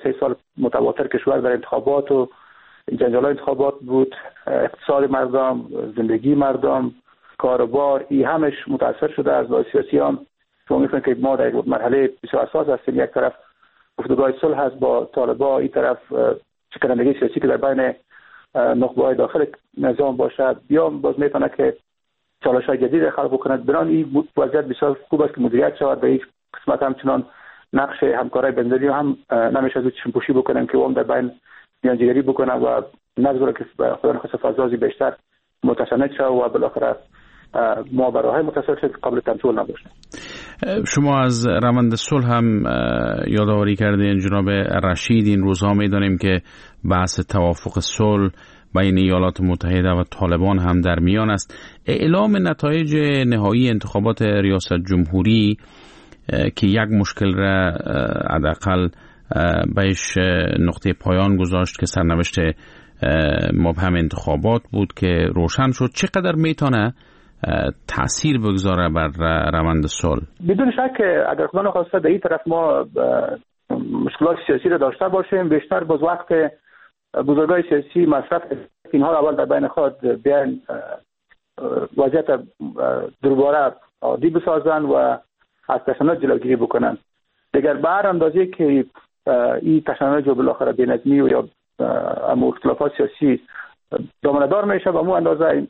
3 سال متواتر کشور در انتخابات و جنجال انتخابات بود. اقتصاد مردم، زندگی مردم، کاروبار، این همش متاثر شده از سیاسیان. شما می‌فهمید که ما در یک مرحله بسیار حساس هستیم. یک طرف گفتگوهای صلح هست با طالبان، این طرف شکنندگی سیاسی که در بین نخبه‌های داخل نظام باشد، یا باز میتونه که چالش‌های جدید خلق بکند. برای این وضعیت بسیار خوب است که مدیریت شود. در این قسمت همچنان نقش همکارای بین‌المللی هم نمیشه از چشم پوشی بکنن که اون در بین میانجیگری بکنن و نظر که خدا نخواست فضای بیشتر متشنج شد و بالاخره ما برای متصل شد قابل کنترل نباشه. شما از روند صلح هم یادآوری کردین جناب رشید. این روزها می‌دانیم که بحث توافق صلح بین ایالات متحده و طالبان هم در میان است. اعلام نتایج نهایی انتخابات ریاست جمهوری که یک مشکل را حداقل بهش نقطه پایان گذاشت که سرنوشت مبهم انتخابات بود که روشن شد، چقدر میتونه تأثیر بگذاره بر روند صلح؟ بدون شک اگر خدا نخواسته در این طرف ما مشکلات سیاسی را داشته باشیم، بیشتر باز وقت بزرگای سیاسی مصرف اینها اول در بین خود بیان وضعیت دوباره عادی بسازن و از تشنج جلوگیری بکنن. دیگر به هر اندازه که این تشنج و بالاخره بی‌نظمی و یا اختلافات سیاسی دامنه‌دار میشه، و مو اندازه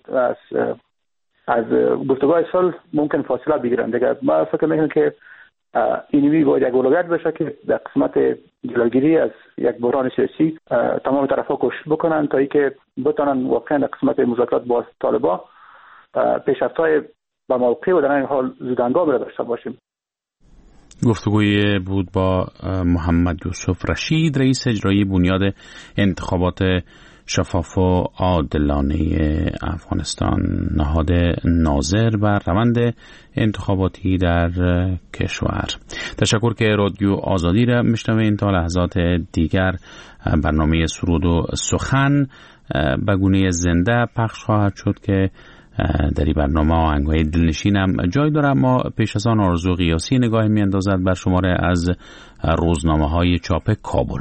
از گفتگوهای صلح ممکن فاصله بگیرن. دیگر ما فکر میکنم که اینمی باید یک اولویت بشه که در قسمت جلوگیری از یک بحران سیاسی تمام طرفا کوشش بکنن تا اینکه بتونن واقعا در قسمت مذاکرات با طالبان پیشرفت‌های با موقع و در این حال زودهنگام را داشته باشیم. گفتگوی بود با محمد یوسف رشید، رئیس اجرایی بنیاد انتخابات شفاف و عادلانه افغانستان، نهاد ناظر بر روند انتخاباتی در کشور. تشکر که رادیو آزادی را میشنوین. تا لحظات دیگر برنامه سرود و سخن به گونه زنده پخش خواهد شد که در این برنامه آهنگ‌های دلنشین هم جای داره. اما پیش از آن آرزو قیاسی نگاهی می‌اندازد بر شماره از روزنامه‌های چاپ کابل.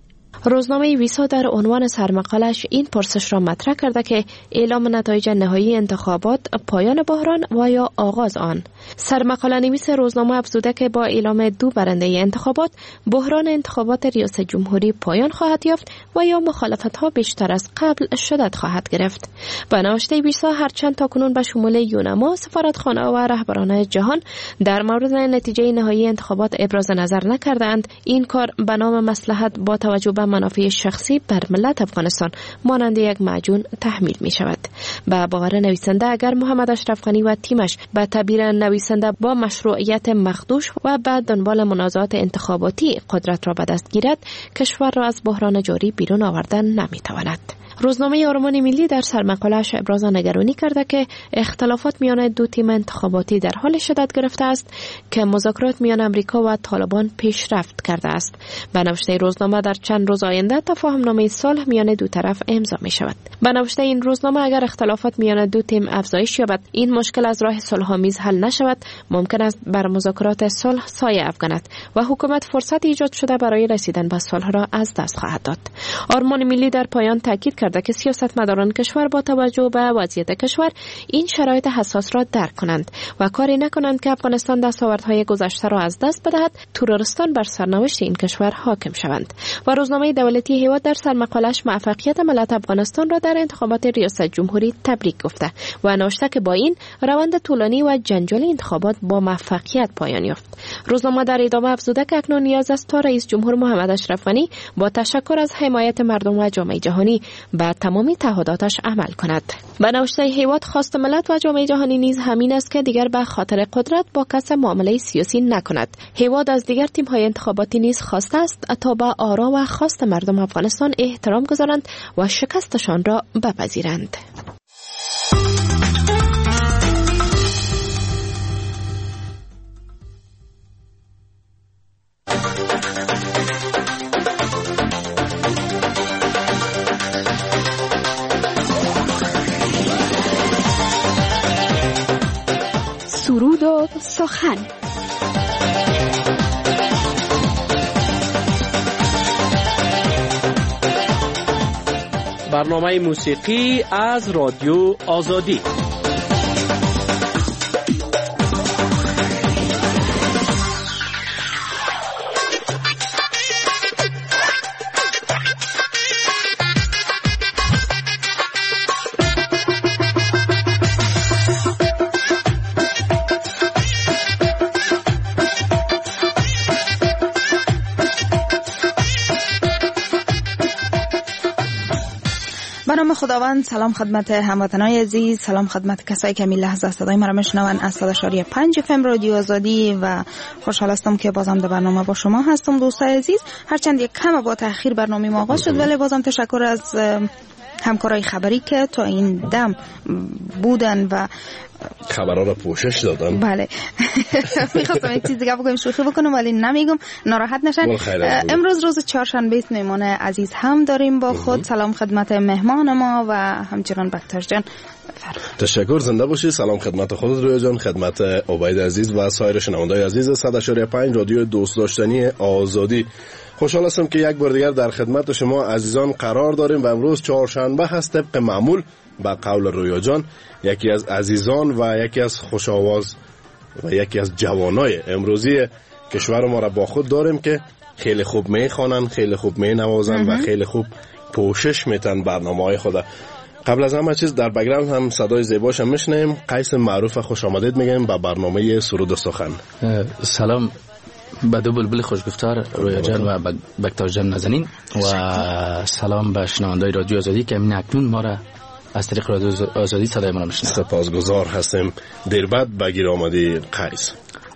روزنامه ویسا در عنوان سرمقالش این پرسش را مطرح کرده که اعلام نتایج نهایی انتخابات پایان بحران و یا آغاز آن. سرمقاله نویس روزنامه افزوده که با اعلام 2 برنده انتخابات بحران انتخابات ریاست جمهوری پایان خواهد یافت و یا مخالفت‌ها بیشتر از قبل شدت خواهد گرفت. به نوشته ویسا هرچند تاکنون به شمول یونما، سفارتخانه و رهبران جهان در مورد نتیجه نهایی انتخابات ابراز نظر نکردند، این کار به نام مصلحت با توجه به منافع شخصی بر ملت افغانستان مانند یک معجون تحمیل می شود. به باور نویسنده اگر محمد اشرف غنی و تیمش به تعبیر نویسنده با مشروعیت مخدوش و بعد دنبال منازعات انتخاباتی قدرت را به دست گیرد، کشور را از بحران جاری بیرون آوردن نمی تواند. روزنامه آرمان ملی در سرمقاله‌اش ابراز نگرانی کرده که اختلافات میان 2 تیم انتخاباتی در حال شدت گرفته است که مذاکرات میان امریکا و طالبان پیشرفت کرده است. به نوشته روزنامه در چند روز آینده تفاهم‌نامه صلح میان 2 طرف امضا می شود. به نوشته این روزنامه اگر اختلافات میان 2 تیم افزایش یابد، این مشکل از راه صلح‌آمیز حل نشود، ممکن است بر مذاکرات صلح سایه افکند و حکومت فرصت ایجاد شده برای رسیدن به صلح را از دست خواهد داد. آرمان ملی در پایان تاکید کرده که سیاستمداران کشور با توجه به وضعیت کشور این شرایط حساس را درک کنند و کاری نکنند که افغانستان دستاوردهای گذشته را از دست بدهد، تروریستان بر سرنوشت این کشور حاکم شوند. و روزنامه دولتی هیواد در سرمقاله‌اش موفقیت ملت افغانستان را در انتخابات ریاست جمهوری تبریک گفته و نوشته که با این روند طولانی و جنجالی انتخابات با موفقیت پایان یافت. روزنامه در ادامه افزوده که اکنون نیاز است تا رئیس جمهور محمد اشرف غنی با تشکر از حمایت مردم و جامعه جهانی به تمامی تعهداتش عمل کند. به نوشته هیواد خواست ملت و جامعه جهانی نیز همین است که دیگر به خاطر قدرت با کس معامله سیاسی نکند. هیواد از دیگر تیم‌های انتخاباتی نیز خواسته است تا به آرا و خواست مردم افغانستان احترام گذارند و شکستشان را بپذیرند. سرود و سخن. برنامه موسیقی از رادیو آزادی. خداوند، سلام خدمت هموطنان عزیز، سلام خدمت کسایی که می لحظه صدای ما را میشنون از 100.5 FM رادیو آزادی و خوشحال هستم که بازم در برنامه با شما هستم دوستای عزیز. هرچند یک کم با تأخیر برنامه ما آغاز شد ولی بازم تشکر از همکارای خبری که تا این دم بودن و خبرها را پوشش دادن. بله میخواستم یک چیز دیگه بگم، شوخی بکنم ولی نمیگم، ناراحت نشن. امروز روز چهارشنبه است، مهمان عزیز هم داریم با خود. سلام خدمت مهمان ما و همچنان بکتر جان. تشکر، زنده باشی. سلام خدمت خودت رویا جان، خدمت عبید عزیز و سایر شنوندگان عزیز 100.5 رادیو دوست داشتنی آزادی. خوشحال هستم که یک بار دیگر در خدمت شما عزیزان قرار داریم و امروز چهارشنبه هست. طبق معمول با قول رویا جان یکی از عزیزان و یکی از خوشاواز و یکی از جوانای امروزی کشور ما را با خود داریم که خیلی خوب میخوانن، خیلی خوب مینوازن و خیلی خوب پوشش میتن برنامه‌های خود. قبل از همه چیز در بگراند هم صدای زیباش هم میشنیم. قیس معروف خوش آمدید میگیم به برنامه سرود و سخن. سلام به دو بلبل خوشگفتار رویا جان و بکتر جان نازنین و سلام به شنوندگان رادیو آزادی که همین اکنون ما را از طریق رادیو آزادی صدای ما را میشنوند. سپاسگزار هستیم. دیر بعد بگیر آمدی قیس.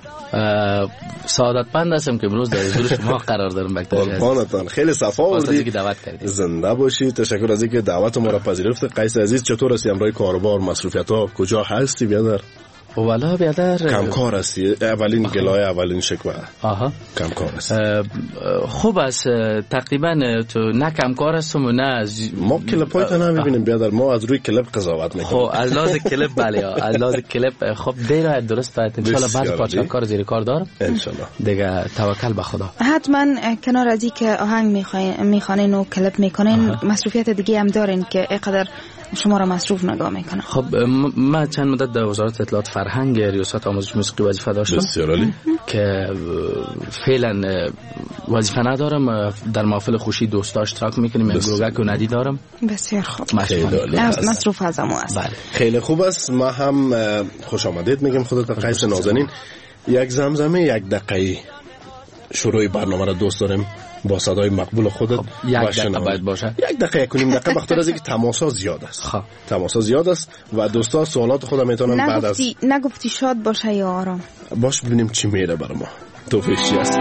سعادتمند هستم که امروز در حضور شما قرار دارم بکتر جان. قربانتان، خیلی صفا آوردی، دعوت کردید. زنده باشی. تشکر از اینکه دعوت ما را پذیرفتی. قیس عزیز چطور هستی؟ امروز کاروبار، مصروفیت‌ها کجا هستی بیادر؟ والا بیادر کمکار هستی. اولین گلای اولین شکوه. آها کمکار هستی. خوب است. تقریبا تو نه کمکار هستم و نه از ما کلپای تو نمیبینیم بیادر، ما از روی کلپ قضاوت میکنیم. خب از لحاظ کلپ بله، از لحاظ کلپ خب دیره درست. ان شاء الله بعد پارچه کار زیر کار دارم ان شاء الله دیگه. توکل به خدا. حتما کنار از اینکه آهنگ میخوانین و کلپ میکنین مصروفیت دیگه هم دارین که اینقدر شما را مصروف نگاه میکنه؟ خب من چند مدت در وزارت اطلاعات فرهنگ ریاست آموزش موسیقی وظیفه داشتم. بسیار عالی. که فعلا وظیفه ندارم، در محافل خوشی دوستا اشتراک میکنیم، گروگک و ندی دارم. بسیار خوب، مصروف از امو است. بله خیلی خوب است. ما هم خوش آمدید میگم خودت به قیس نازنین. یک زمزمه یک دقیقه شروع برنامه را دوست داریم با صدای مقبول خودت. یک دقیقه باید باشه. یک دقیقه کنیم دقیقه بخاطر از اینکه تماسا زیاد است. خب تماسا زیاد است و دوستا سوالات خودم میتونن بعد از نگفتی شاد باشه یا آرام باش ببینیم چی میره بر ما. توفیق چی است؟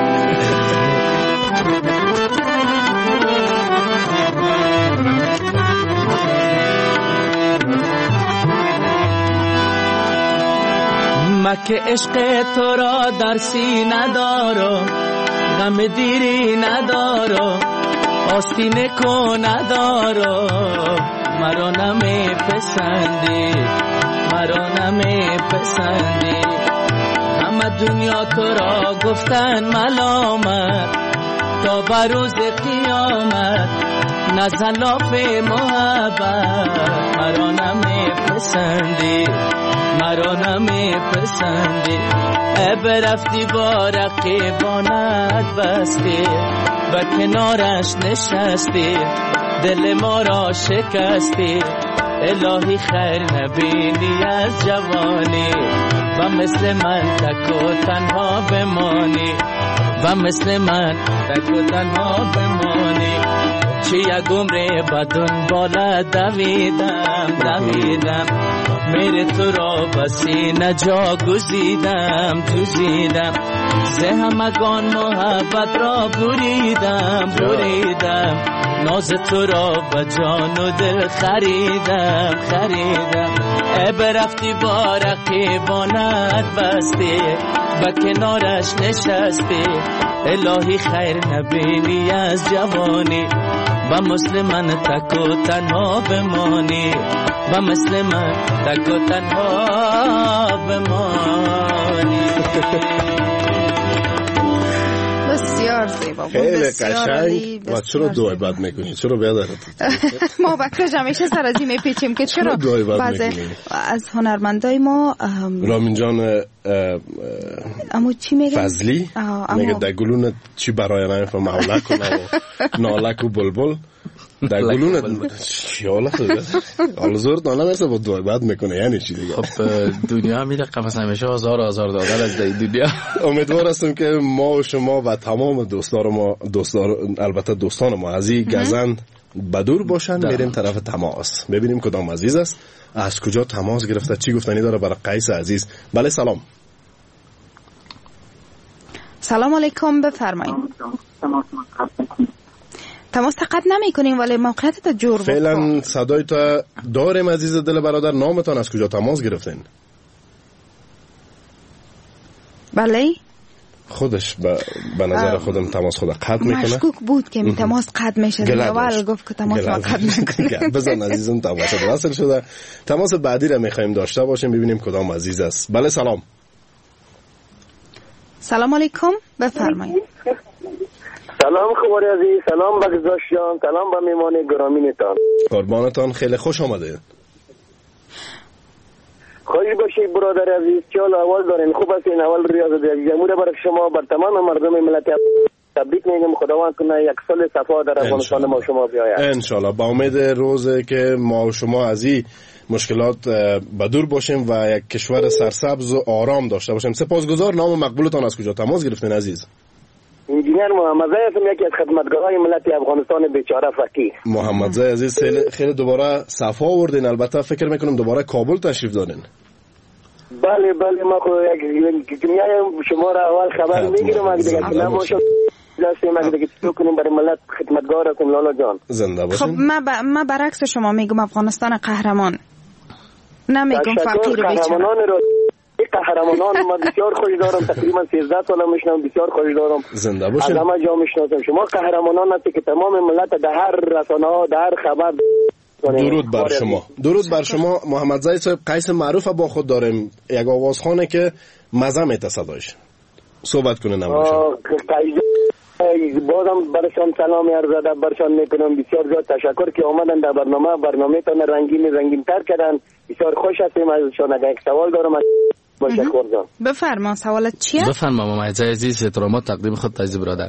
مکه عشق تو را در سینه دارم، غم دیری ندارم، آستینه کو ندارم. مرا نمی پسندی، مرا نمی پسندی. همه دنیا تو را گفتن ملامت، تا بروز قیامت نزلاف محبت. مرا نمی پسندی، مرا نمی پسندی. برفتی با رقیبانت بستی و کنارش نشستی، دل ما را شکستی. الهی خیر نبینی از جوانی و مثل من تک و تنها بمانی، و مثل من تک و تنها بمانی. چی یک عمر بدون بالا دویدم، میره تو را بسی نجا گزیدم، زه همگان محبت را بریدم. ناز تو را به جان و دل خریدم. برفتی با رقیبانت بستی و کنارش نشستی. الهی خیر نبینی از جوانی و مثل من تک و تنها بمانی، و مثل من تک و تنها بمانی. بسیار بسیار زیبا بود، خیلی بسیار عالی. قشنگ. و چرا دعای بد میکنی؟ چرا بیادر ما بکرش همیشه سر ازی میپیچیم که چرا بعضی از هنرمندای ما رامین جان اما چی میگه؟ فضلی میگه در گلون چی برای نمیفهم محولک و نالک و بلبل در گلون خیاله حالا زور دانه میسته با دعای بد میکنه یعنی چی دیگه؟ خب دنیا میره قفص همیشه آزار دادن از دنیا. امیدوار هستم که ما و شما و تمام البته دوستان ما از این گزند بدور باشن. میریم طرف تماس ببینیم کدام عزیز است، از کجا تماس گرفته، چی گفتنی داره برای قیس عزیز. بله سلام. سلام علیکم، بفرمایید. تماس تقد نمی کنیم ولی موقعیت تا جور بکن. فعلا صدای تا داریم عزیز دل برادر. نامتان از کجا تماس گرفتین؟ بله خودش به نظر خودم تماس خود قطع میکنه. مشکوک بود که تماس قطع میشه. اول گفت که تماس ما قطع میکنه. بزن عزیزم تماس وصل شده. تماس بعدی را میخوایم داشته باشیم ببینیم کدام عزیز است. بله سلام. سلام علیکم، بفرمایید. سلام خوب عزیز، سلام بگذاشت جان، سلام به میمان گرامینتان. قربانتان، خیلی خوش آمده. خوش باشید برادر عزیز. چال اول دارین خوب هستین؟ اول ریاضت عزیز امور برای شما بر تمام مردم ملت تبریک میگم. خداوند کنه یک سال صفا در افغانستان ما شما بیاید ان شاء الله. با امید روزی که ما و شما از این مشکلات بدور باشیم و یک کشور سرسبز و آرام داشته باشیم. سپاسگزار. نام مقبولتان از کجا تماس گرفتین عزیز؟ انجینیر محمد زای هستم، یکی از خدمتگارای ملت افغانستان بیچاره فقیر. محمد زای عزیز خیلی دوباره صفا آوردین. البته فکر میکنم دوباره کابل تشریف دارین. بله ما خو یک شما را اول خبر میگیرم اگه دیگه نباشه لازم اگه دیگه تو کنیم برای ملت خدمتگار هستیم. لالا جان زنده باشین. خب ما برعکس شما میگم افغانستان قهرمان، نمیگم فقیر بیچاره. قهرمانان ما بسیار خوش دارم، تقریبا 13 سال میشنم، بسیار خوش دارم. زنده باشین. از همه جا میشناسم. شما قهرمانان هستی که تمام ملت در هر رسانه ها در هر خبر. درود بر شما. درود بر شما محمد زای صاحب. قیس معروف با خود داریم، یک آوازخانه که مزه میته صدایش. صحبت کنه نباشه. بازم برشان سلام عرض ادب برشان میکنم. بسیار زیاد تشکر که آمدن در برنامه تان رنگین تر کردن. بسیار خوش هستیم ازشان. اگر یک سوال دارم با شکر جان. بفرما سوالت چیه؟ بفرما محمد زای عزیز. احترامات تقدیم خود عزیز برادر.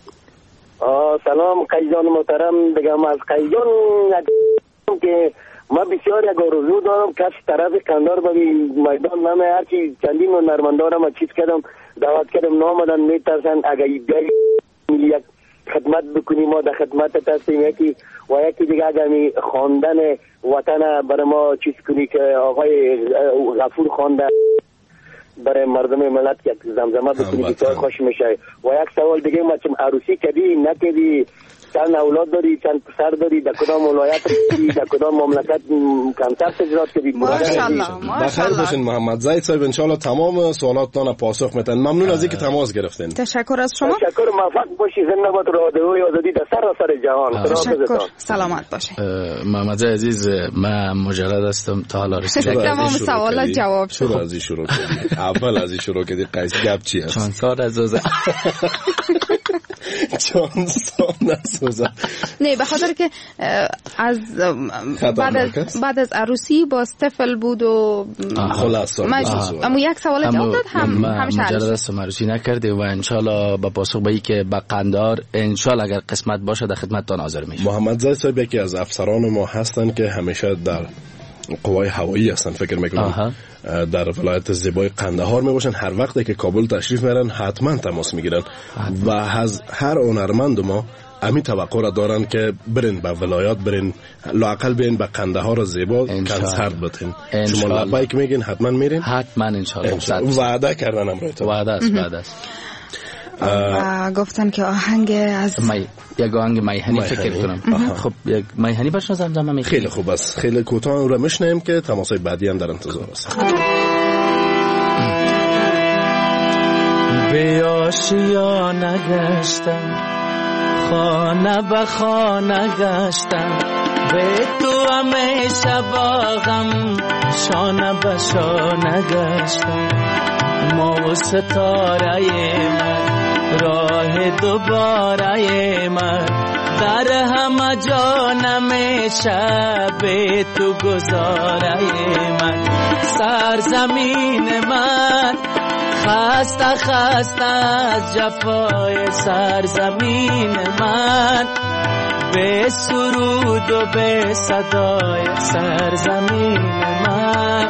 سلام قیس جان محترم. بگم از قیس جان که ما بسیار یک آرزو دارم که از طرف کندار به میدان نامه هرچی چندین هنرمندارم چیز کردم دعوت کردم نامدن میترسن اگر یک خدمت بکنیم ما در خدمت هستیم. یکی دیگه اگر خواندن وطن برای ما چیز کنی که آقای غفور خوانده برای مردم ملت یک زمزمه بکنی بسیار خوش میشه. و یک سوال دیگه ما چون عروسی کردی نکردی، چند اولاد داری، چند پسر داری، در کدام ولایت رسیدی، در کدام مملکت کنسرت اجرا کردی؟ ماشاءالله بخیر باشین محمد زاید صاحب. ان شاء الله تمام سوالاتتان پاسخ میدن. ممنون از اینکه تماس گرفتین. تشکر از شما. تشکر. موفق باشی. زنده باد رادیوی آزادی در سراسر جهان. تشکر. سلامت باشین. محمد زاید عزیز من مجرد هستم تا حالا رسیدم. تمام سوالات جواب شد. چرا از این شروع کردی؟ اول از این شروع کردی قیس گپ چی است؟ چند سال از نه به خاطر که از بعد از عروسی با طفل بود و خلاص اما یک سوال جواب داد همش مجرد است عروسی نکرده و انشالله با پاسخ به که با قندار انشالله اگر قسمت باشه در خدمتتان حاضر میشه. محمد زاید صاحب یکی از افسران ما هستن که همیشه در قوای هوایی هستن. فکر میکنم در ولایت زیبای قندهار می باشن. هر وقتی که کابل تشریف میرن حتما تماس میگیرن و از هر هنرمند ما امی توقع را دارن که برین به ولایات، برین لااقل برین به قندهار زیبا کنسرت بدین. شما لبیک میگین حتما میرین؟ حتما انشالله. وعده کردن امروز. وعده است. گفتن که آهنگ از یک آهنگ میهنی فکر کنم. خب یک میهنی باشه زمزمه میکنم. خیلی خوب است. خیلی کوتاه اون رو میشنیم که تماسای بعدی هم در انتظار است. به آشیانه گشتم، خانه به خانه گشتم، به تو همیشه باغم شانه به شانه گشتم. ما و ستاره من راه دوباره من در همه جانم شب تو گذاره من سرزمین من خسته خسته از جفای سرزمین من به سرود و به صدای سرزمین من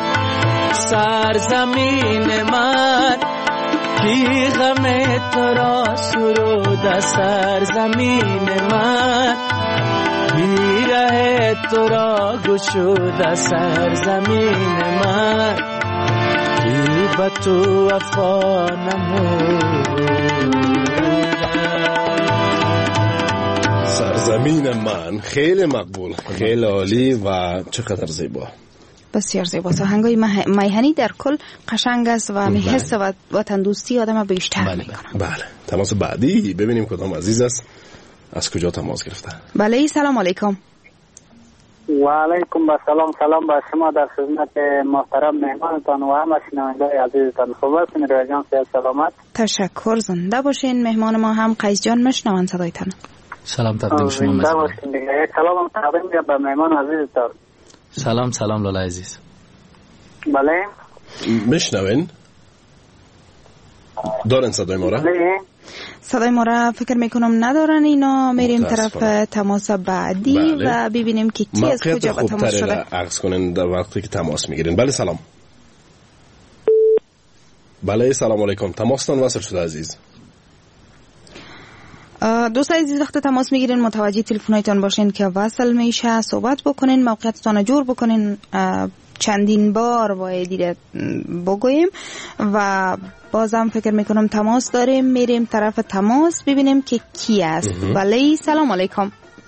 سرزمین من کی غم تو را سرود سرزمین من کی ره تو را گشود سرزمین من کی به تو وفا نمود سرزمین من. خیلی مقبول، خیلی عالی و چقدر زیبا، بسیار زیبا. آهنگای میهنی در کل قشنگ است و حس وطن دوستی آدم بیشتر میکنه. بله. تماس بعدی ببینیم کدام عزیز است، از کجا تماس گرفته. بله سلام علیکم. و علیکم سلام با شما، در خدمت محترم مهمانتان و همه شنوندگان عزیزتان. خوب هستین رویا جان؟ صحت سلامت. تشکر، زنده باشین. مهمان ما هم قیس جان میشنوند صدایتان. سلام تقدیم شما. زنده باشین دیگه. یک سلام تقدیم میگم به مهمان عزیزتان. سلام لالا عزیز. بله میشنوین؟ دارن صدای ما را؟ بله صدای ما را فکر میکنم ندارن اینا. میریم طرف تماس بعدی. بله. و ببینیم که کی از کجا به تماس شده. عکس کنین در وقتی که تماس میگیرین. بله سلام. بله سلام علیکم. تماستان وصل شده عزیز. دوست عزیز وقت تماس میگیرین متوجه تلفنایتان باشین که وصل میشه، صحبت بکنین، موقعیتتان جور بکنین. چندین بار باید دیده بگوییم و بازم فکر میکنم تماس داریم. میریم طرف تماس ببینیم که کی است. بله سلام علیکم.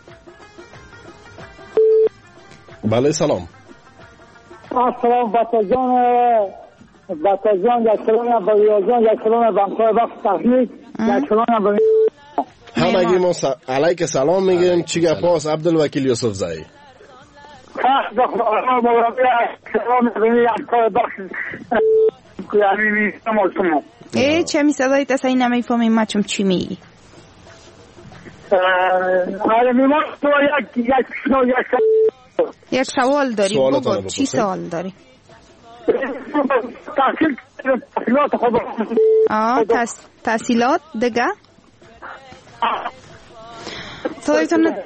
بله سلام. سلام بطا جان یک سلام با ویا جان، یک سلام بانکای وقت تحمیل، یک سلام با همگی ما علیک سلام میگیم. چی گپاس عبدالوکیل یوسف زایی؟ چه می صدایت اصلا این نمیفهمیم ما چی میگی؟ یک سوال داری. بگو چی سوال داری؟ تحصیلات دیگه؟ صدایتون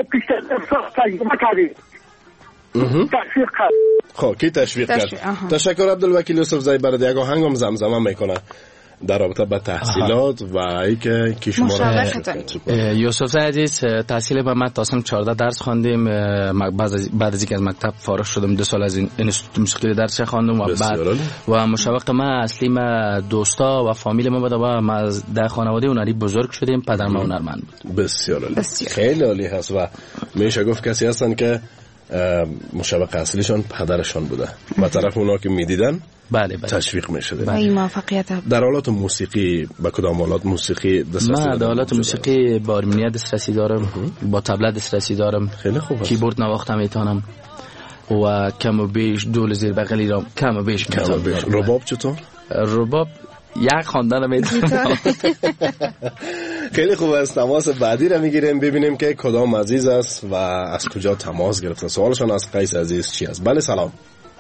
خب کی تشویق کرد؟ تشکر عبدالوکیل یوسف زایی. برای یک آهنگم زمزمه میکنه در رابطه با تحصیلات و اینکه کی شما یوسف زایی عزیز. تحصیل با من تا سن 14 درس خواندیم. بعد از اینکه از مکتب فارغ شدم 2 سال از این انستیتوت موسیقی درس خواندم و بعد و مشوق ما اصلی ما دوستا و فامیل ما بود و ما در خانواده هنری بزرگ شدیم. پدر ما هنرمند بود. بسیار عالی. خیلی عالی هست و میشه گفت کسی هستن که مشوق اصلیشان پدرشان بوده و طرف اونا که میدیدن بله تشویق میشده. این موفقیت. در آلات موسیقی با کدام آلات موسیقی دسترسی دارم؟ من در آلات موسیقی با آرمینیا دسترسی دارم، با طبله دسترسی دارم. خیلی خوب. کیبورد نواخته میتونم و کم و بیش دول زیر بغلی را کم و بیش. رباب چطور؟ رباب یک خواندن میتونم. خیلی خوب است. تماس بعدی را میگیریم ببینیم که کدام عزیز است و از کجا تماس گرفته. سوالشان از قیس عزیز چی است؟ بله سلام.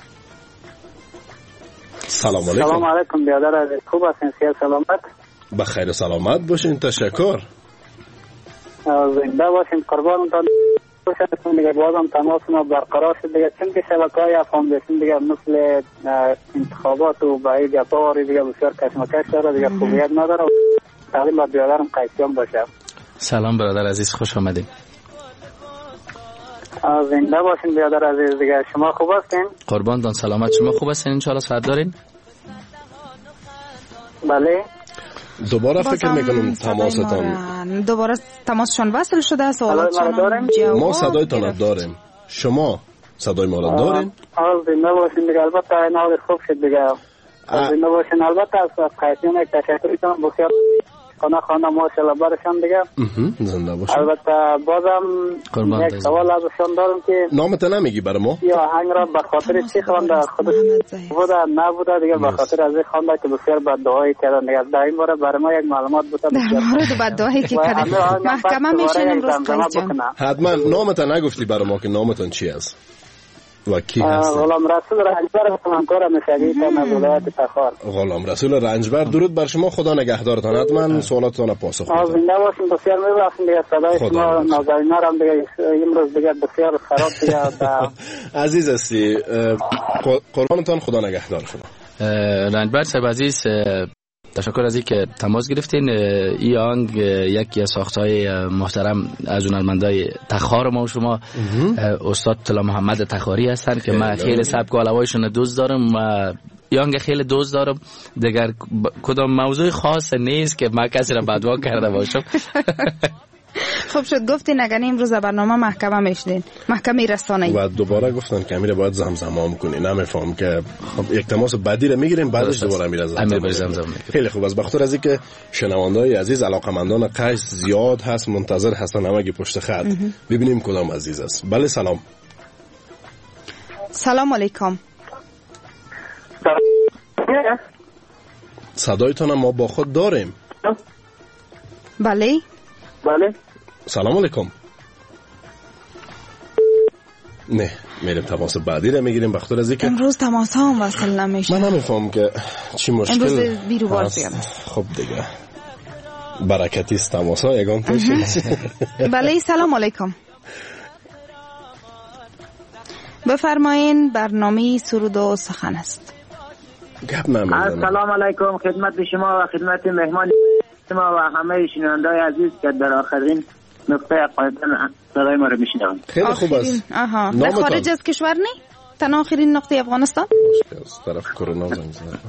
سلام علیکم. سلام علیکم برادر عزیز. خوب هستین؟ صحت سلامت؟ بخیر و سلامت باشین. تشکر. زنده باشین. قربانتان باشم. دیگه بازم تماس ما برقرار شد دیگه، چون که شبکه‌های افغانستان دیگه مثل انتخابات و باید گپاری دیگه بسیار کشمکش داره دیگه، خوبیت نداره. تعلیم با برادرم قیسیان باشه. سلام برادر عزیز، خوش آمدید. زنده باشین برادر عزیز. دیگه شما خوب هستین؟ قربانتان سلامت. شما خوب هستین؟ ان شاء الله صحت دارین؟ بله. دوباره فکر میکنم تماستان دوباره تماسشان وصل شده. سوالاتشان ما صدایتان داریم. شما صدای ما را دارین؟ زنده باشین دیگه. البته این حال خوب شد دیگه. زنده باشین. البته از قیسیان یک تشکر کنم. بسیار عاشقانه خوانده ماشاءالله برشان دیگه. زنده باشید. البته بازم یک سوال ازشان دارم که نامت نمیگی برای ما؟ یا آهنگ را به خاطر چی خوانده؟ خودش بوده نبوده دیگه به خاطر از این خوانده که بسیار بددعایی کردن دیگه. در این باره برای ما یک معلومات بوده. در مورد بددعایی که کردن محکمه میشین امروز قیس جان. حتما نامت نگفتی برای ما که نامتون چی است و کی هست؟ غلام رسول رنجبر همکار مشاهدی تا ولایت تخار. غلام رسول رنجبر، درود بر شما، خدا نگهدارتان. حتما سوالاتتان پاسخ میدم. زنده باشین. بسیار میبخشید دیگه صدای شما نازنینا را دیگه امروز دیگه بسیار خراب دیگه. عزیز هستی، قربانتان، خدا نگهدار شما. رنجبر صاحب عزیز، تشکر از اینکه تماس گرفتین. این آهنگ یکی از ساختهای محترم از هنرمندای تخار ما و شما استاد طلا محمد تخاری هستن که من خیلی سبک و علوایشون دوست دارم و این آهنگ خیلی دوست دارم. دیگر کدام موضوع خاص نیست که من کسی را بدوا کرده باشم. خب شد گفتین اگر امروز برنامه محکمه میشدین، محکمه رسانه‌ای، و دوباره گفتن که امیر باید زمزمه کنی. نمیفهم که خب یک تماس بعدی رو میگیریم بعدش دوباره میره زمزمه. خیلی خوب. از بخاطر از اینکه شنونده‌های عزیز علاقمندان قیس زیاد هست، منتظر هستن همگی پشت خط. ببینیم کدام عزیز است. بله سلام. سلام علیکم. صدایتان ما با خود داریم. بله بله. سلام علیکم. نه میریم تماس بعدی رو میگیریم بخاطر از اینکه امروز تماس ها هم وصل نمیشه. من نمیفهم که چی مشکل امروز بیرو بار زیاد. خب دیگه برکتی است تماس ها یگان تشه. بله سلام علیکم. بفرمایین، برنامه سرود و سخن است. گپ نمیزنم. سلام علیکم خدمت شما و خدمت مهمان شما و همه شنونده‌های عزیز که در آخرین نقطه قایدن صدای ما رو میشنوند. خیلی خوب است. در خارج از کشور نه؟ تنها آخرین نقطه افغانستان؟ از طرف کرونا زنگ زدن.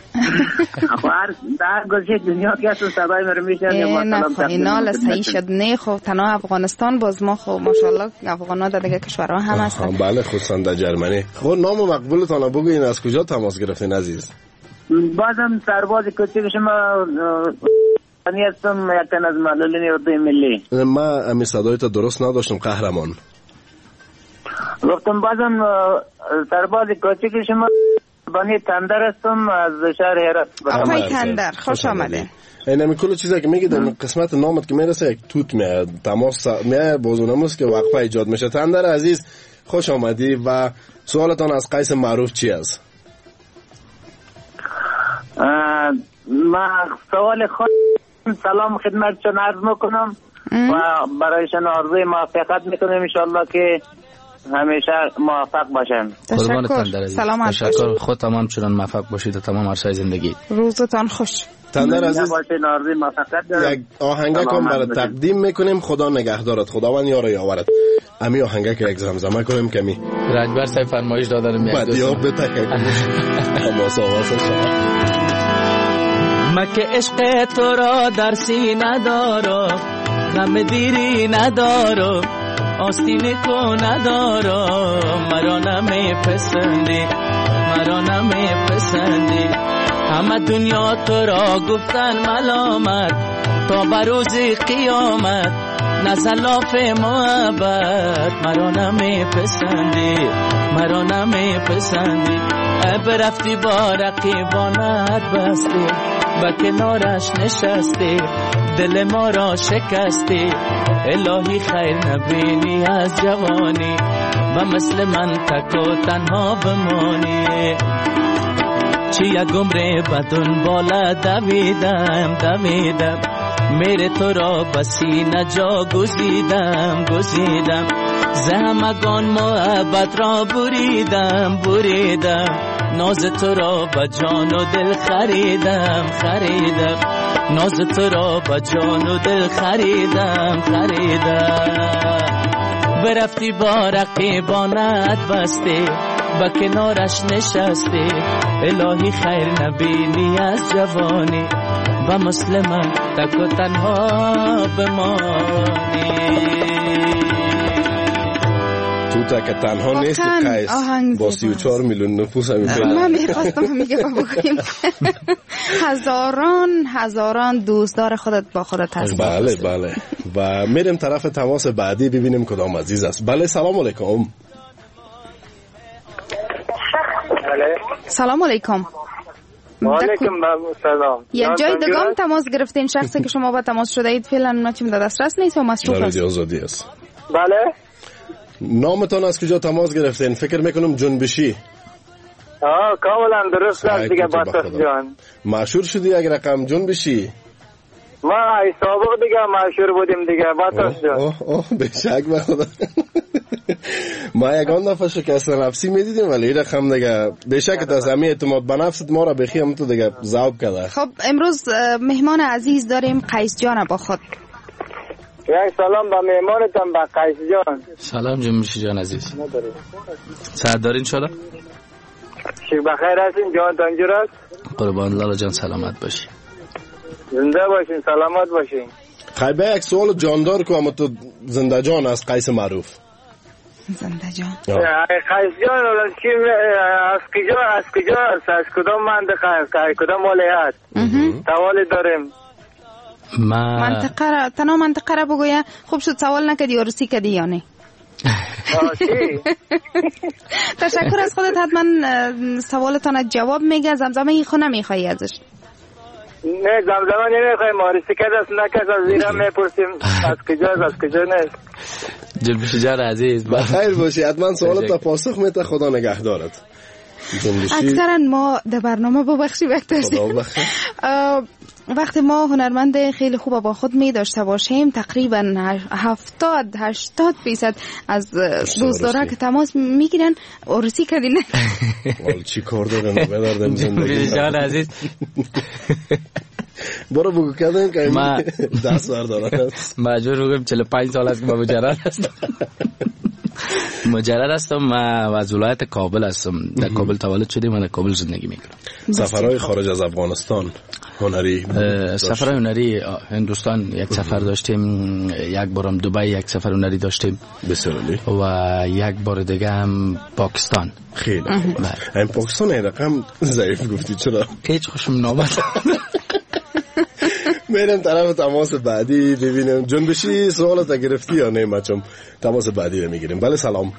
در گوشه دنیا که اصلا صدای ما رو میشنوند. نه فاینال صحیح شد. نه خب تنها افغانستان، باز ما خب ماشاءالله افغانا در دیگه کشورها هم هستن. بله خصوصا در جرمنی. خب نام مقبولتان بگوین، از کجا تماس گرفتین عزیز؟ بازم سرباز کوچیک شما انی هستم، یکن از معلولین اردوی ملی. من امی صدایت درست نداشتم قهرمان. گفتم بازم سرباز کوچیک شما بانی تندر هستم از شهر هرات. آقای تندر خوش آمده. این همی کل چیزی که میگی در قسمت نامت که میرسه یک توت میاد تماس میاد بازونموز که وقفه ایجاد میشه. تندر عزیز خوش آمدی و سوالتان از قیس معروف چی است؟ من سوال خود سلام خدمتشان عرض میکنم و برایشان آرزوی موفقیت میکنم انشالله که همیشه موفق باشن. تشکر. سلام علیکم. تشکر. خود تمام چنان موفق باشید و تمام عرصه‌های زندگی. روزتان خوش. تندر عزیز آرزوی موفقیت دارم. یک آهنگک هم برای تقدیم میکنیم. خدا نگهدارت، خداوند یار و یاورت. امی آهنگک یک زمزمه کنیم کمی. رنجبر صاحب فرمایش دادن میاد. بدیاب بتکه تماس من که عشق تو را در سینه دارم، غم دیری ندارم، آستین تو ندارم، مرا نمیپسندی، مرا نمیپسندی. همه دنیا تو را گفتن ملامت، تا بروز قیامت نزلاف محبت، مرا نمیپسندی، مرا نمیپسندی. برفتی با رقیبانت بستی، با کنارش نشستی، دل ما را شکستی. الهی خیر نبینی از جوانی و مثل من تک و تنها بمانی. چی یک عمر بدون بالا دویدم دویدم، میره تو را بسینه جا گزیدم گزیدم. زهمگان محبت را بریدم بریدم، ناز تو را با جان و دل خریدم خریدم، ناز تو را با جان و دل خریدم خریدم. برفتی با رقیبانت بستی، با کنارش نشستی، الهی خیر نبینی از جوانی و مثل من تک و تنها بمانی. تو اوتا که تنها نیست قیس با 34 میلیون نفوس من میخواستم میگه بگویم هزاران دوستدار خودت با خودت هست. بله بله. و میریم طرف تماس بعدی ببینیم کدام عزیز است. بله سلام علیکم. سلام علیکم. علیکم سلام. یک جای دگام تماس گرفتین، شخصی که شما با تماس شده اید فعلا ناچیم در دسترس نیست و مصروف است. آزادی است. بله. نامتان از کجا تماس گرفتین؟ فکر میکنم جنبشی. کاملا درست است دیگه باتاش جان. مشهور شدی یک رقم جنبشی. ما سابق دیگه مشهور بودیم دیگه باتاش جان. به شک به خدا. ما یکان دفعه شکست نفسی میدیدیم ولی این رقم دیگه به شک از همه اعتماد به نفست ما را بخی هم تو دیگه ذوق کرده. خب امروز مهمان عزیز داریم قیس جان با خود. یک سلام با مهمانتان با قیس جان. سلام جنبشی جان عزیز. سعد دارین انشالله؟ شیخ بخیر هستین جانتان جور است؟ قربان لالا جان سلامت باشی. زنده باشین سلامت باشین. خیلی یک سوال جاندار که اما تو زنده جان از قیس معروف. زنده جان قیس جان از کجا است؟ از کدام منطقه است؟ کدام ولایت؟ سوالی داریم. تنها منطقه را بگویه. خوب شد سوال نکدی و رسی کدی یا نه؟ تشکر از خودت. حتما سوالتان جواب میگه. زمزمه ای خو نمیخوایی ازش؟ نه زمزمه نمیخوایی. مارسی کد است نکس از زیرا میپرسیم از کجا نیست. جنبشی جان عزیز بخیر باشی. حتما سوالت پاسخ میده. خدا نگهدارت. اکثرا ما در برنامه ببخشی وقتی ما هنرمند خیلی خوب با خود می داشته باشیم تقریبا 70-80% از دوستدارا که تماس میگیرن ارسی کردین. ولی چی کار دارن بدردم زندگی جان عزیز. برو بگو کردن که دست بردارن. مجبور بگم 45 سال است که با مجرد هستم. مجرد هستم. من از ولایت کابل هستم. در کابل تولد شدیم و در کابل زندگی میکنم. سفرهای خارج از افغانستان هنری؟ سفرهای هنری هندوستان یک سفر داشتیم، یک بارم دبی یک سفر هنری داشتیم بسیار عالی، و یک بار دیگه هم پاکستان. خیلی این پاکستان این رقم ضعیف گفتی چرا؟ هیچ خوشم نامد. میرم طرف تماس بعدی ببینم. جنبشی سوالت گرفتی یا نه؟ مچم تماس بعدی رو میگیریم. بله سلام.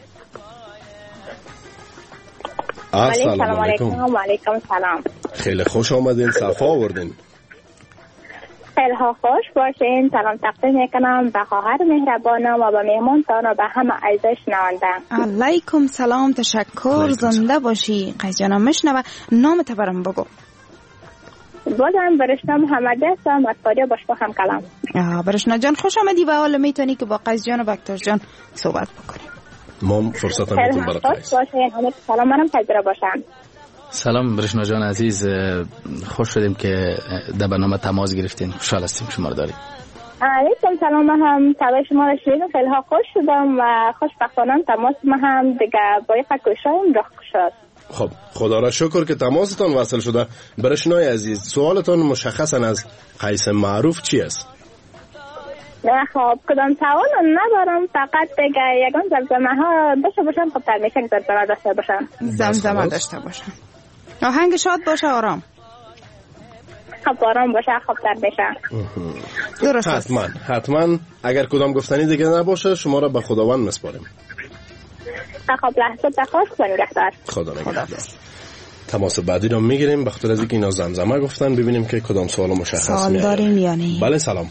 سلام علیکم. و علیکم سلام. خیلی خوش آمدین. صفا آوردین. خیلی خوش باشین. سلام تقدیم میکنم به خواهر مهربانم و به مهمانتان و به همه عزیز شنونده. علیکم سلام. تشکر. زنده باشی. قیس جانم میشنوه. نامت برام بگو. بازم برشنا محمدی هستم از فاریاب باشگاه همکلام. برشنا جان خوش آمدی و حالا میتونی که با قیس جان و بکتاش جان صحبت بکنیم. ما فرصت هم میتونیم برای قیس. سلام منم پذیرا باشم. سلام برشنا جان عزیز. خوش شدیم که در برنامه تماس گرفتین. خوشحال هستیم شما رو داریم. علیکم سلام. من هم صدای شما رو شنیدم. خیلی خوش شدم و خوشبختانه تماس ما هم دیگه با یک کوشایم راه شد. خب خدا را شکر که تماستان وصل شده. برشنای عزیز سوالتان مشخصا از قیس معروف چی است؟ نه خب کدام سوال ندارم، فقط دیگه یگان زمزمه ها داشته باشم. خب در میشه زمزمه داشته باشم. زمزمه داشته باشم. آهنگ شاد باشه آرام. خب آرام باشه. خب در میشه. درست حتما اگر کدام گفتنی دیگه نباشه شما را به خداوند مسپاریم. خب لحظه تخواست کنیم رختار. خدا نگهدار. تماس بعدی رو میگیریم بخاطر از اینکه اینا زمزمه گفتن. ببینیم که کدام سوال مشخص میاد. سوال دارین یا نه؟ بله سلام.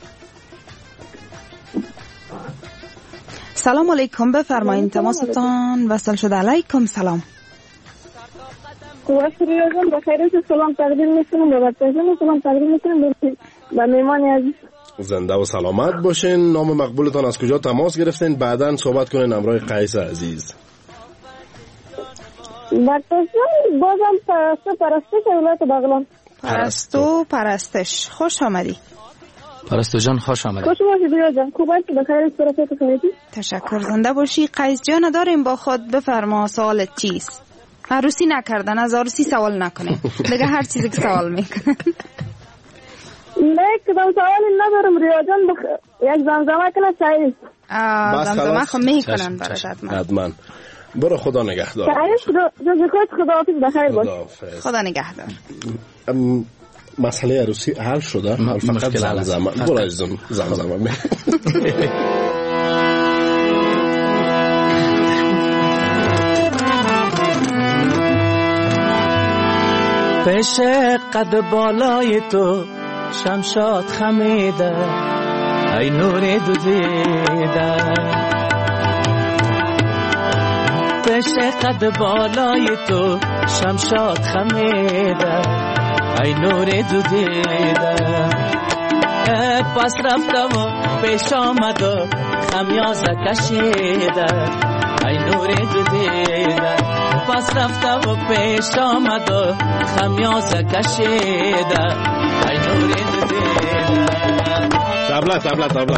سلام علیکم. بفرمایین تماستان وصل شده. علیکم سلام. واسریازم بخیر. سلام تقدیم میکنم به بچه‌ها. سلام تقدیم میکنم به مهمان عزیز. زنده و سلامت باشین. نام مقبولتان از کجا تماس گرفتین؟ بعداً صحبت کنین امرای قیس عزیز. بازم پرستش ولایت بغلان. پرستش خوش آمدی. پرستو جان خوش آمدی. خوش باشی بیا جان. خوب هستی؟ بخیر صورتت خوبی؟ تشکر. زنده باشی. قیس جان داریم با خود. بفرما سوالت چیست؟ عروسی نکردن، از عروسی سوال نکنه. دیگه هر چیزی که سوال میکنه. نه کدام سوالی ندارم. ریا جان یک زمزمه کنه سعید. زمزمه خب میکنن برات حتما. برو خدا نگهدار. خداحافظ بخیر باش. خدا نگهدار. مسئله عروسی حل شده؟ فقط زمزمه. برو عزیزم زمزمه. پیش قد بالای تو شمشاد خمیده ای نور دو دیده پیش قد بالای تو شمشاد خمیده ای نور دو دیده پس رفتم و پیش آمد و خمیازه کشیده ای نور دو دیده پس رفتم و پیش آمد و خمیازه کشیده ای نور دو دیده تبله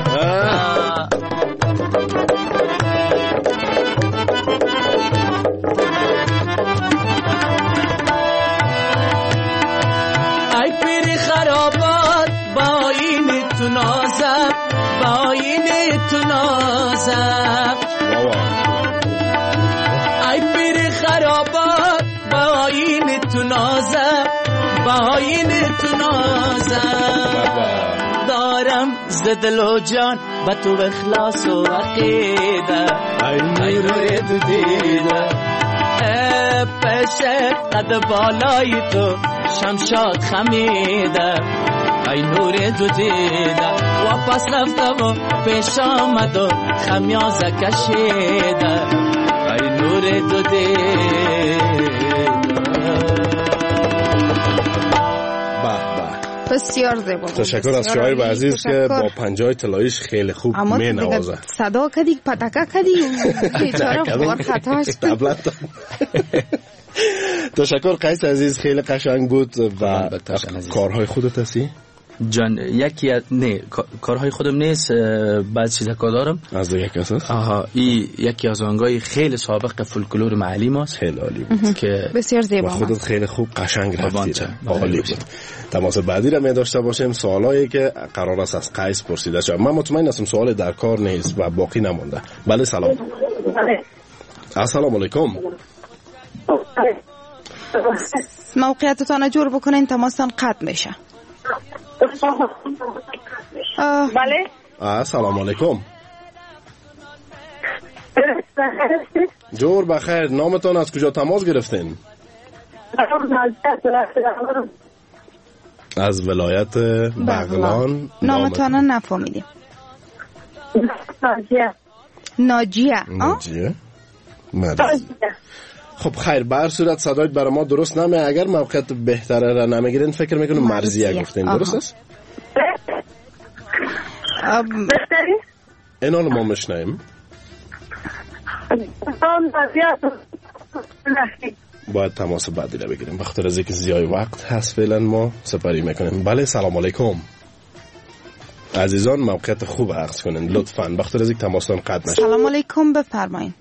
ای پیر خرابات با این تو نازم با این تو نازم ای پیر خرابات با این تو نازم با این تو نازم دارم ز دل و جان با تو اخلاص و عقیده ای نور دو دیده پیش قد بالای تو شمشاد خمیده ای نور دو دیده و پس رفتم و پیش آمد و خمیازه کشیده ای نور دو دیده. بسیار زیبا. تشکر از شاعر عزیز که با پنجای طلاییش خیلی خوب می نوازه. صدا کدی پتکه کدی بیچاره بار خطاش. تشکر قیس عزیز، خیلی قشنگ بود. و کارهای خودت هستی؟ جان یکی نه کارهای خودم نیست، بعض چیزا کار دارم از یک اساس. این یکی از آهنگای خیلی سابق فولکلور محلی ماست. خیلی عالی بود که بسیار زیبا. خودت خیلی خوب قشنگ رفتی. عالی بود. تماس بعدی را می داشته باشیم. سوالایی که قرار است از قیس پرسیده شود. من مطمئن هستم سوال در کار نیست و باقی نمونده. بله سلام. السلام علیکم. موقعیتتان جور بکنین تماستان قطع میشه. بله. سلام علیکم. جور بخیر. نامتان از کجا تماس گرفتین؟ از ولایت بغلان. نامتان نفهمیدیم. ناجیه. خب خیر، به هر صورت صدایت برای ما درست نمیه. اگر موقعیت بهتره را نمیگیرین فکر میکنم مرزیه گفتین. درست است؟ اینا رو ما مشنیم. باید تماس بعدی را بگیریم بخاطر از اینکه زیای وقت هست فعلا ما سپری میکنیم. بله سلام علیکم عزیزان، موقعیت خوب عکس کنین لطفاً بخاطر از اینکه تماستون قطع نشه. سلام علیکم بفرمایید.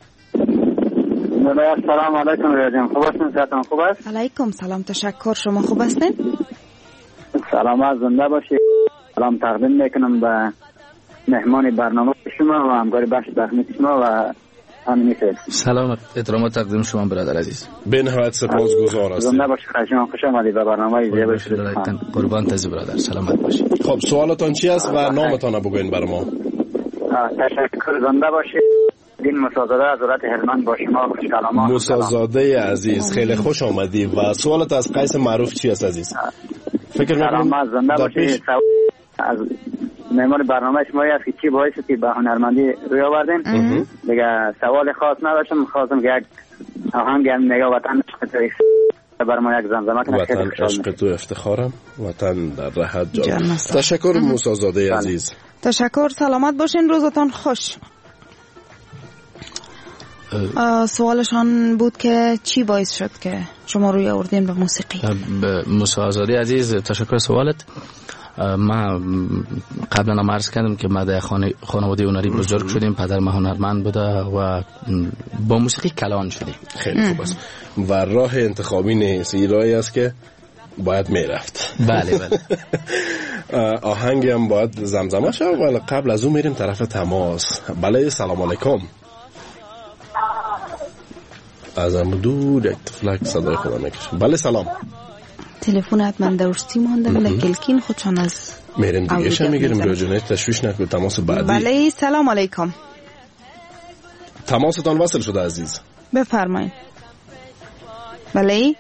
سلام علیکم ریاضیم، خوب هستین؟ صحتتون خوب است؟ علیکم سلام، تشکر. شما خوب هستین؟ سلامت زنده باشید. سلام تقدیم میکنم به مهمان برنامه شما و همکار بخش تخنیک شما و همین سلام احترامات تقدیم شما برادر عزیز. به نهایت سپاسگزار هستم. زنده باشید. خوش آمدید به برنامه زیبا شما. قربان تازه برادر، سلامت باشید. خب سوالتان چی است و نامتان بگوین برای ما. تشکر، زنده باشید. دین موسیزاده از ولایت هلمند با شما خوشکلام. موسیزاده عزیز خیلی خوش آمدی. و سوالت از قیس معروف چی است عزیز؟ فکر می‌کنم زنده باشید. از معمار برنامه شما است که چی باعث شد به هنرمندی روی آوردین. دیگه سوال خاص نداشتم، خواستم که یک آهنگ نگاه وطن بر ما یک زمزمه کنه. وطن عشق تو افتخارم، وطن در راحت جان. تشکر موسیزاده عزیز. تشکر، سلامت باشین، روزتان خوش. سوالشان بود که چی باعث شد که شما روی آوردین به موسیقی؟ موسیزاده عزیز تشکر سوالت. من قبلا هم عرض کردم که ما در خانواده هنری بزرگ شدیم. پدر ما هنرمند بوده و با موسیقی کلان شدیم. خیلی خوب است. و راه انتخابی نیست، این راهی است که باید میرفت. بله بله. آهنگی هم باید زمزمه شد ولی قبل از اون میریم طرف تماس. بله سلام علیکم. از هم دور یک تفلک صدای خدا میکشه. بله سلام. تلفن حتما درستی مانده ولی کلکین خودشان از میریم دیگه شم میگیریم روجانه تشویش نکن. تماس بعدی. بله سلام علیکم. تماستان وصل شده عزیز. بفرمایید. بله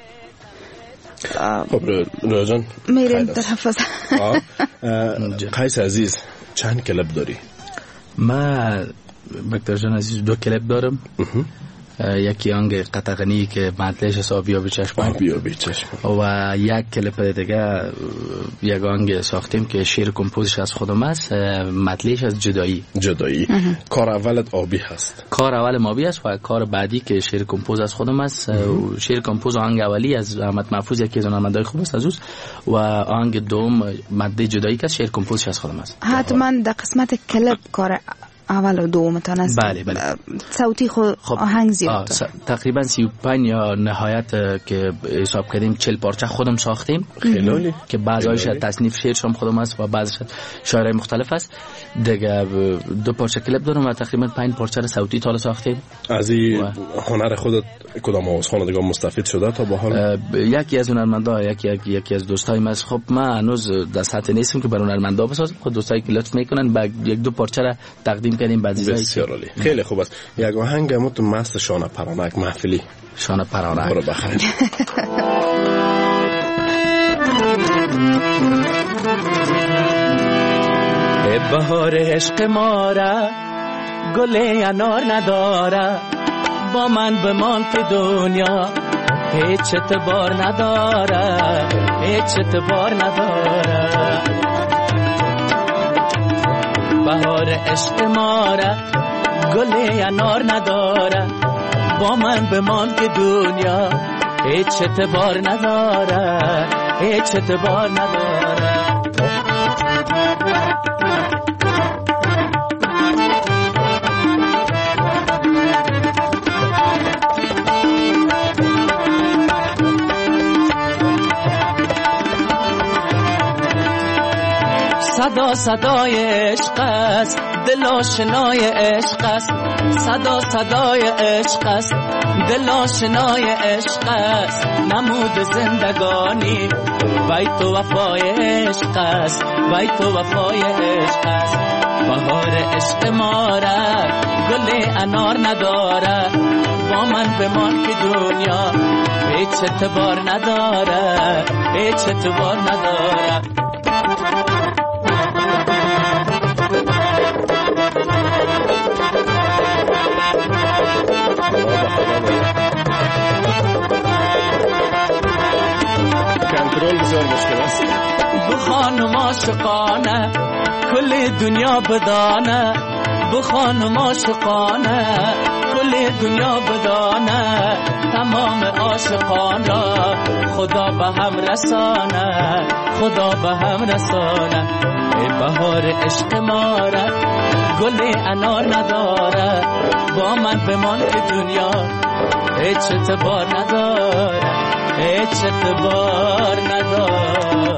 خب روجان میریم طرف از قیس عزیز چند کلب داری؟ من بکتر جان عزیز 2 کلب دارم. یکی آنگ قطغنی که مطلعش از آبیابی چشم و یک کلپ دیگه یک آنگ ساختیم که شعر کمپوزش از خودم است، مطلعش از جدایی. کار اولت آبی هست؟ کار اول آبی است و کار بعدی که شعر کمپوز از خودم است. شعر کمپوز آنگ اولی از احمد محفوظ یکی از نماینده‌های خوب است از اوست و آنگ دوم ماده جدایی که شعر کمپوزش از خودم است. حتما در قسمت کلپ کار اول و دومتان است. بله. صوتی خود آهنگ زیاد تقریبا 35 یا نهایت که حساب کردیم 40 پارچه خودم ساختیم. خیلی که بعضیش تصنیف شعرشم خودم است و بعضیش شاعرای مختلف است دیگه. 2 پارچه کلیپ دارم و تقریبا 5 پارچه صوتی تا ساختیم. از این هنر خودت کدام آوازخوان دیگه مستفید شده تا به حال؟ یکی از هنرمندا یکی از دوستایم است. خب من هنوز در سطح نیستم که برای هنرمندا بسازم. خود دوستایی که لطف میکنن بعد 1-2 پارچه را تقدیم کردیم بعد بسیار عالی. خیلی خوب است. یک آهنگ مت مست شانه پرانک محفلی. شانه پرانک برو بخرید. بهار عشق ما را گل انار نداره، با من بمان که دنیا هیچ اعتبار نداره، هیچ اعتبار نداره. بهار عشق ما را گل انار نداره، با من بمان که دنیا هیچ اعتبار نداره، هیچ اعتبار نداره. صدا صدای عشق است، دل آشنای عشق است. صدا صدای عشق است، دل آشنای عشق است. نمود زندگانی بیت و وفای عشق است، بیت و وفای عشق است. بهار عشق ما را گل انار نداره، با من بمان که دنیا هیچ اعتبار نداره، هیچ اعتبار نداره. کنترل بسیار مشکل است. بخانم عاشقانه کل دنیا بدانه، بخانم عاشقانه کل دنیا بدانه. تمام عاشقان را خدا به هم رسانه، خدا به هم رسانه. ای بهار عشق ما را گل انار نداره، با من بمان که دنیا هیچ اعتبار نداره، هیچ اعتبار نداره.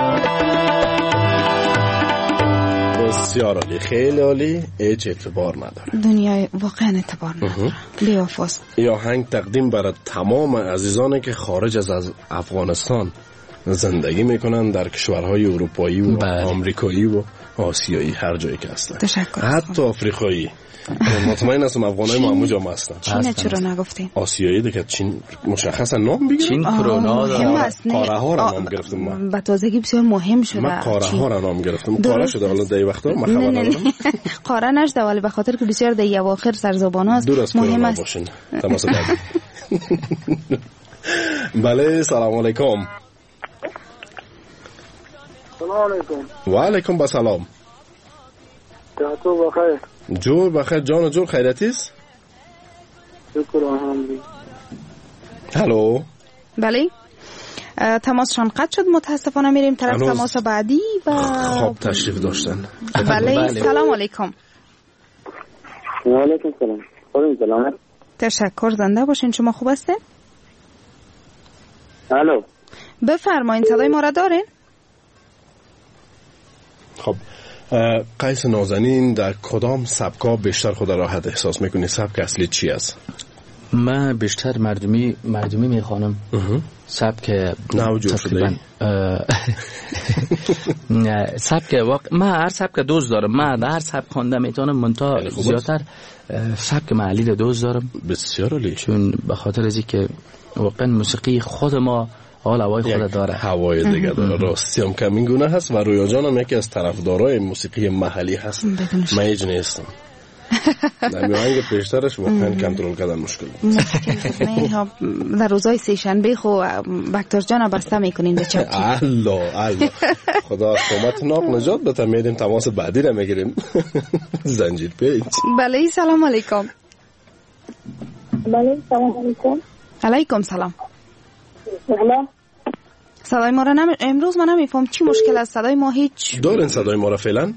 بسیار عالی، خیلی عالی. هیچ اعتبار نداره، دنیا واقعا اعتبار نداره. بیافاست. این آهنگ تقدیم برای تمام عزیزانی که خارج از افغانستان زندگی میکنن در کشورهای اروپایی و آمریکایی و آسیایی، هر جایی که هستن. تشکر. حتی آفریقایی. مطمئن هستم افغانای ما همونجا هم هستن. چین چرا نگفتین؟ آسیایی دیگه چین مشخصا نام بگیرم. چین کرونا کاره ها را نام گرفتم من. به تازگی بسیار مهم شده. من کاره ها را نام گرفتم. کاره شده حالا در وقتا ما خبر ندارم. کاره نشده ولی به خاطر که بسیار در اواخر سرزبان هاست مهم است. تماس بعدی. بله سلام علیکم. سلام علیکم. و علیکم السلام. تو بخیر. جور بخیر جان جور خیرتیست؟ شکر الحمدلله. هلو. بله تماسشان قطع شد متاسفانه. میریم طرف تماس بعدی و خواب تشریف داشتن. بله سلام علیکم. و علیکم سلام. خودم سلامت. تشکر. زنده باشین. شما خوب هستین؟ الو. بفرمایید صدای ما را دارین؟ خب قیس نازنین در کدام سبکا بیشتر خود راحت احساس میکنی؟ سبک اصلی چی است؟ من بیشتر مردمی میخوانم. سبک تقریبا سبک من هر سبک دوست دارم. من هر سبک خوانده میتونم، منتها زیادتر سبک محلی رو دوست دارم. بسیار عالی. چون به خاطر از اینکه واقعا موسیقی خود ما حال هوای خود داره، هوای دیگه داره. راستی هم کمین گونه هست و رویا جان هم یکی از طرفدارای موسیقی محلی هست. من هیچ نیستم. نمی‌آهنگ پیشترش واقعا کنترل کردن مشکل بود. در روزهای سه‌شنبه خو بکتر جان بسته میکنین به چاکی. الله خدا از قومت ناق نجات بده. میریم تماس بعدی رو میگیریم. زنجیر پیچ. بله سلام علیکم. بله سلام علیکم. علیکم سلام. بله صدای ما را امروز من نمیفهم چی مشکل است. صدای ما هیچ دارین صدای ما را فعلا؟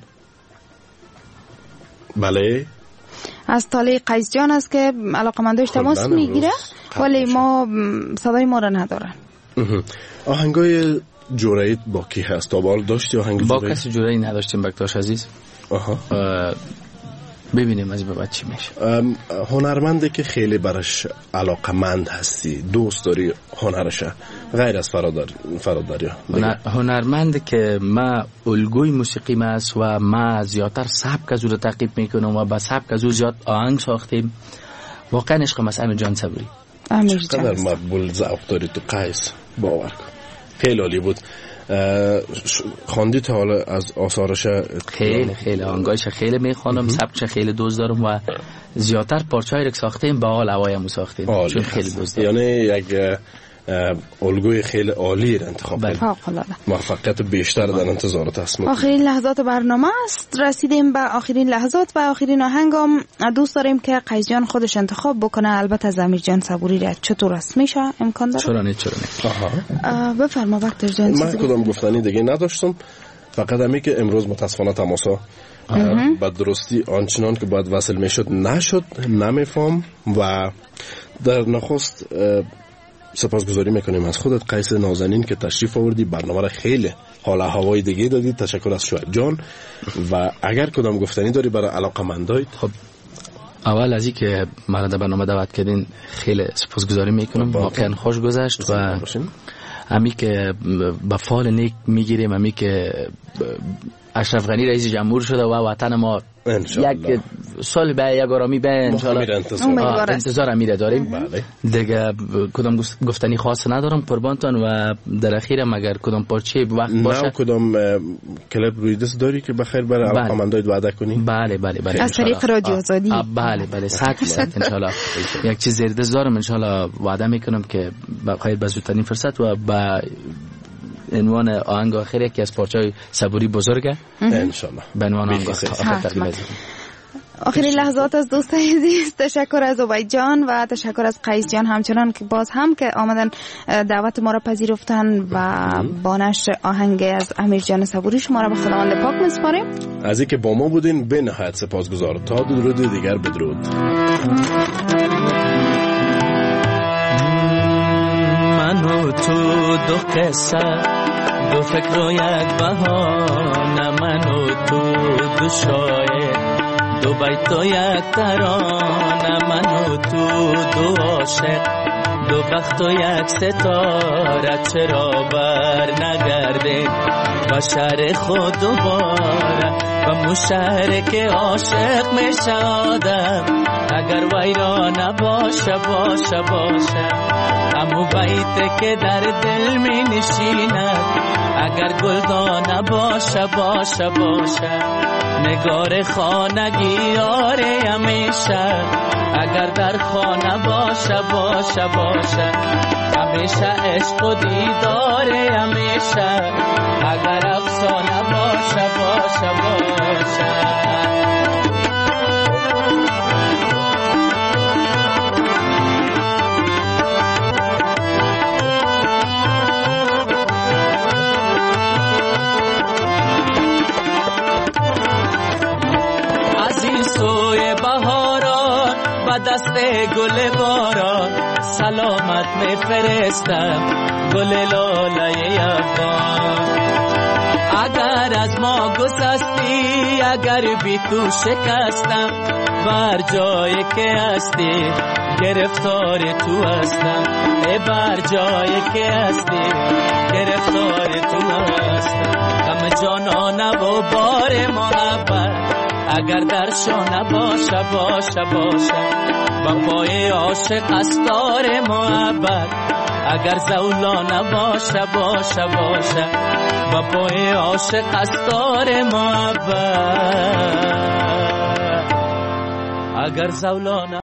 بله از تالی قیس جان است که علاقمندش تماس میگیره ولی ما صدای ما را ندارن. آهنگای جورایی با کی هست؟ تا بال داشتی آهنگ با جورایی؟ کسی جورایی نداشتیم بکتاش عزیز. ببینیم از این بعد چی میشه. هنرمنده که خیلی برش علاقمند هستی، دوست داری هنرشه غیر از فراداری هنرمنده که ما الگوی موسیقی ما است و ما زیادتر سبک از او رو تعقیب میکنم و با سبک از او زیاد آهنگ ساختیم. واقعا عشق است امیر جان صبوری. چقدر مقبول ذوق داری تو قیس، باور کن خیلی عالی بود. خواندی تا حالا از آثارش؟ خیلی آهنگایش خیلی میخوانم، سبکش خیلی دوست دارم و زیادتر پارچه‌ای رو ساختیم با حال هوایم ساختیم چون خیلی دوست دارم. یعنی یک الگوی خیلی عالی را انتخاب کردید. موفقیت بیشتر در انتظارات هستم. آخرین لحظات برنامه است، رسیدیم به آخرین لحظات و آخرین آهنگم. دوست داریم که قیس جان خودش انتخاب بکنه. البته از امیر جان صبوری را چطور است میشه امکان داره؟ چرا نه. بفرما بکتر جان. من کدام گفتنی دیگه نداشتم، فقط همی که امروز متاسفانه تماسا به درستی آنچنان که باید وصل میشد نشد، نمیفهم و در نخست سپاسگزاری میکنیم از خودت قیس نازنین که تشریف آوردی، برنامه را خیلی حال هوای دیگه دادی. تشکر از شعیب جان. و اگر کدام گفتنی داری برای علاقه‌مندای؟ خب اول از این که مرا در برنامه دعوت کردین خیلی سپاسگزاری میکنم. واقعا خوش گذشت و همی که با فال نیک میگیریم، همی که اشرف غنی رئیس جمهور شده و وطن ما یک سال به یک آرامی به انشالله انتظار میره داریم. دیگه کدام گفتنی خاص ندارم قربانتان و در اخیرم اگر کدام پارچه وقت باشه نه کدام کلیپ رویدس داری که بخیر برای علاقه‌مندای وعده کنی؟ بله از طریق رادیو آزادی. بله 100% انشالله یک چیز زیردست دارم انشالله وعده میکنم که بخیر به زودترین فرصت و با عنوان آهنگ آخر یکی از پارچه‌های صبوری بزرگه انشالله به عنوان آهنگ آخر. آخرین لحظات از دوست عزیز. تشکر از عبید جان و تشکر از قیس جان همچنان که باز هم که آمدن دعوت ما را پذیرفتن و با نشر آهنگ از امیر جان صبوری شما را به خداوند پاک میسپاریم. از اینکه با ما بودین به نهایت سپاسگزار. تا درود دیگر بدرود. من و تو دو قصه، دو فکر و یک بهانه، من و تو دو شاعر، دو بیت و یک ترانه، من و تو دو عاشق، دو بخت و یک ستاره. چرا بر نگرده و شهر خود دوباره و مشهر که عاشق میشه آدم اگر ویران باشه باشه باشه. امو بیت که در دل می نشیند اگر گلدان باشه باشه باشه. نگار خانگی یاره همیشه اگر در خانه باشه باشه باشه. همیشه عشق و دیداره همیشه اگر افسانه باشه باشه باشه. دست گل باران سلامت میفرستم گل لاله افغان. اگر از ما گسستی اگر بی تو شکستم بر جایی که هستی گرفتار تو هستم بر جایی که هستی گرفتار تو هستم غم جانانه و بار محبت اگر در شانه باشه باشه باشه با پای عاشق استار محبت اگر زولانه باشه باشه باشه با پای عاشق استار محبت اگر زولانه